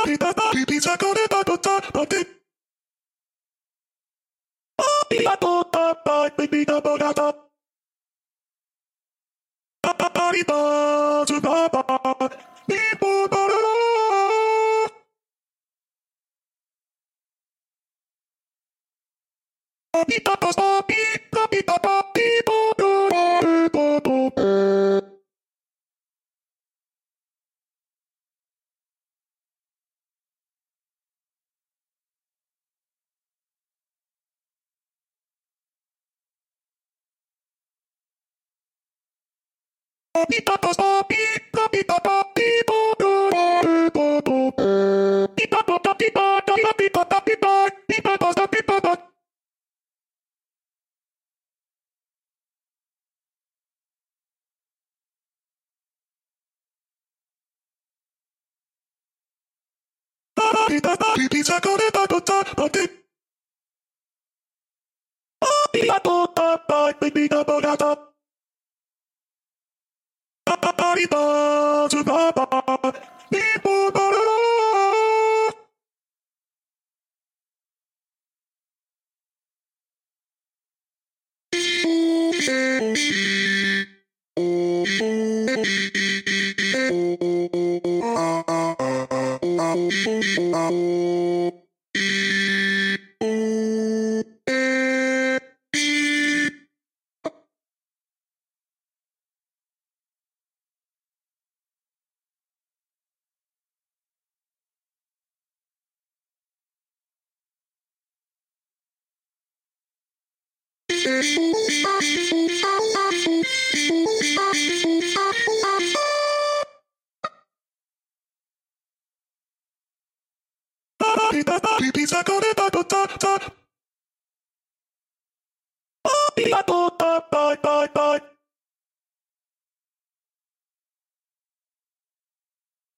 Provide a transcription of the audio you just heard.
Pizza con el patate. La tota, bebida borrata. Arriba, su papá. Pipo, borrata. Pita, pasta, pita, pita, pipo, borrata. Pita, pasta, pita, pita, pipo, borrata. Pita, pita, pita, pita, pita, pita, pita, pasta, pita. Pizza con el patate. La tota, bebida borrata. Arriba, su papá. Pipo, borrata. Pizza con el patate. La tota, bye, bye, bye.